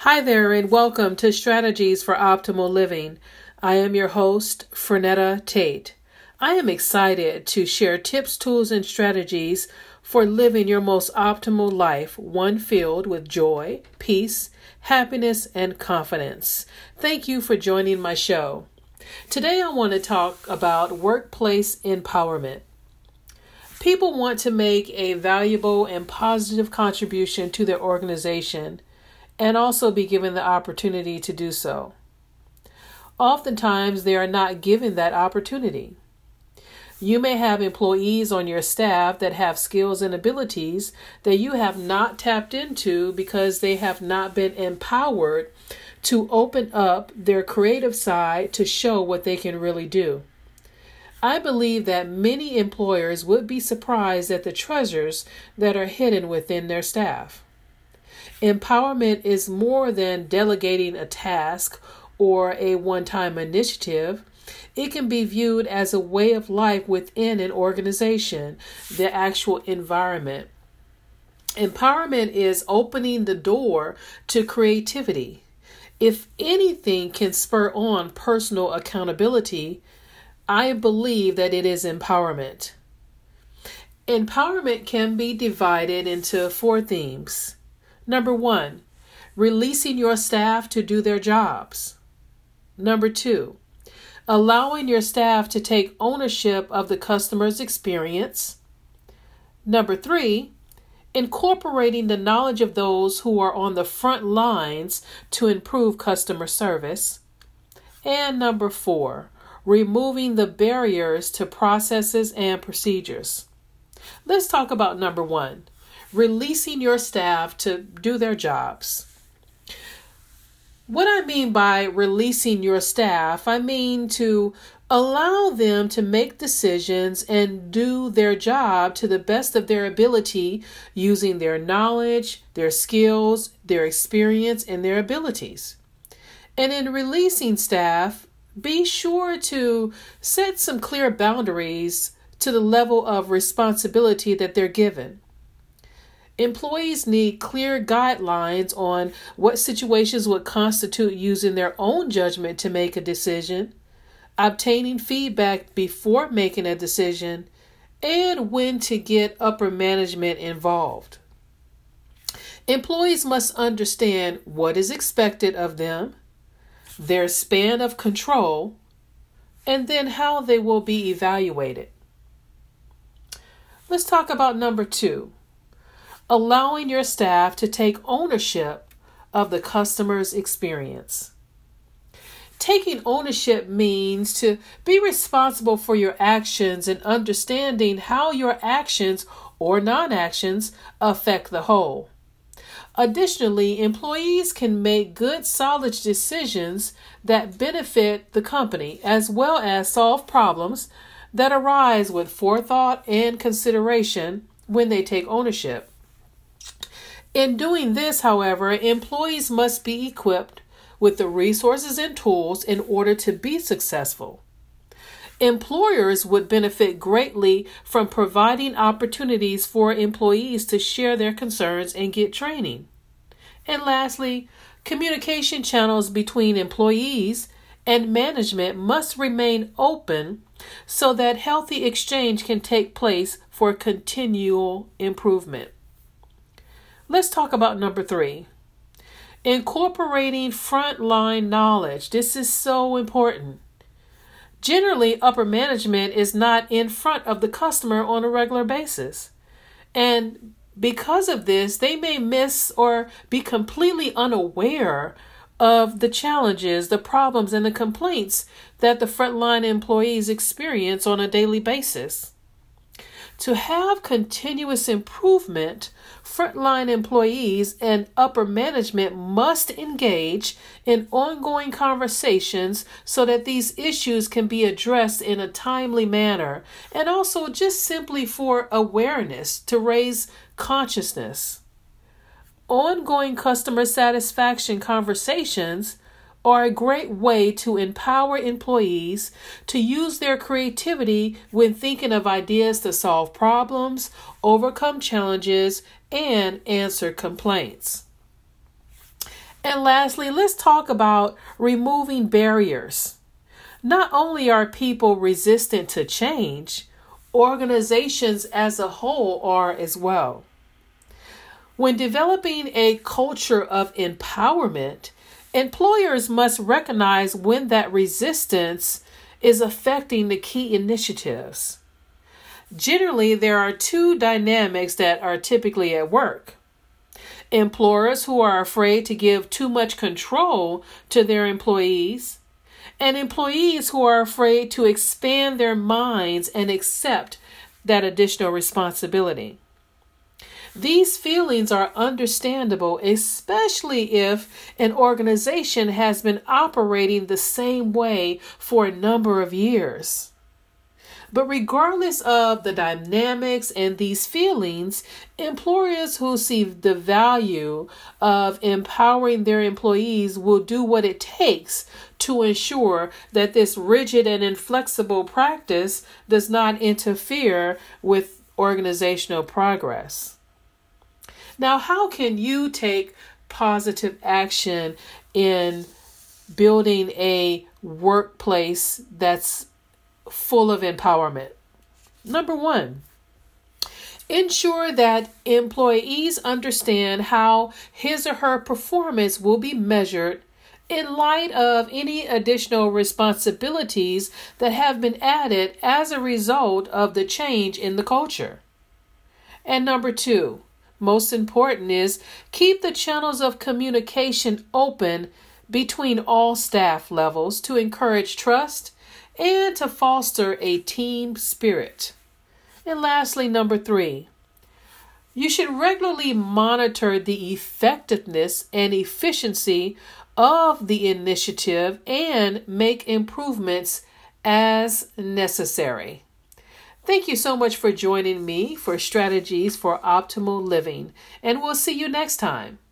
Hi there, and welcome to Strategies for Optimal Living. I am your host, Fernetta Tate. I am excited to share tips, tools, and strategies for living your most optimal life, one filled with joy, peace, happiness, and confidence. Thank you for joining my show. Today I want to talk about workplace empowerment. People want to make a valuable and positive contribution to their organization and also be given the opportunity to do so. Oftentimes, they are not given that opportunity. You may have employees on your staff that have skills and abilities that you have not tapped into because they have not been empowered to open up their creative side to show what they can really do. I believe that many employers would be surprised at the treasures that are hidden within their staff. Empowerment is more than delegating a task or a one-time initiative. It can be viewed as a way of life within an organization, the actual environment. Empowerment is opening the door to creativity. If anything can spur on personal accountability, I believe that it is empowerment. Empowerment can be divided into 4 themes. Number 1, releasing your staff to do their jobs. Number 2, allowing your staff to take ownership of the customer's experience. Number 3, incorporating the knowledge of those who are on the front lines to improve customer service. And number 4, removing the barriers to processes and procedures. Let's talk about number 1. Releasing your staff to do their jobs. What I mean by releasing your staff, I mean to allow them to make decisions and do their job to the best of their ability using their knowledge, their skills, their experience, and their abilities. And in releasing staff, be sure to set some clear boundaries to the level of responsibility that they're given. Employees need clear guidelines on what situations would constitute using their own judgment to make a decision, obtaining feedback before making a decision, and when to get upper management involved. Employees must understand what is expected of them, their span of control, and then how they will be evaluated. Let's talk about number 2. Allowing your staff to take ownership of the customer's experience. Taking ownership means to be responsible for your actions and understanding how your actions or non-actions affect the whole. Additionally, employees can make good, solid decisions that benefit the company as well as solve problems that arise with forethought and consideration when they take ownership. In doing this, however, employees must be equipped with the resources and tools in order to be successful. Employers would benefit greatly from providing opportunities for employees to share their concerns and get training. And lastly, communication channels between employees and management must remain open so that healthy exchange can take place for continual improvement. Let's talk about number 3. Incorporating frontline knowledge. This is so important. Generally, upper management is not in front of the customer on a regular basis. And because of this, they may miss or be completely unaware of the challenges, the problems, and the complaints that the frontline employees experience on a daily basis. To have continuous improvement, frontline employees and upper management must engage in ongoing conversations so that these issues can be addressed in a timely manner, and also just simply for awareness to raise consciousness. Ongoing customer satisfaction conversations are a great way to empower employees to use their creativity when thinking of ideas to solve problems, overcome challenges, and answer complaints. And lastly, let's talk about removing barriers. Not only are people resistant to change, organizations as a whole are as well. When developing a culture of empowerment, employers must recognize when that resistance is affecting the key initiatives. Generally, there are two dynamics that are typically at work. Employers who are afraid to give too much control to their employees, and employees who are afraid to expand their minds and accept that additional responsibility. These feelings are understandable, especially if an organization has been operating the same way for a number of years. But regardless of the dynamics and these feelings, employers who see the value of empowering their employees will do what it takes to ensure that this rigid and inflexible practice does not interfere with organizational progress. Now, how can you take positive action in building a workplace that's full of empowerment? Number one, ensure that employees understand how his or her performance will be measured in light of any additional responsibilities that have been added as a result of the change in the culture. And number two, most important, is keep the channels of communication open between all staff levels to encourage trust and to foster a team spirit. And lastly, number three, you should regularly monitor the effectiveness and efficiency of the initiative and make improvements as necessary. Thank you so much for joining me for Strategies for Optimal Living, and we'll see you next time.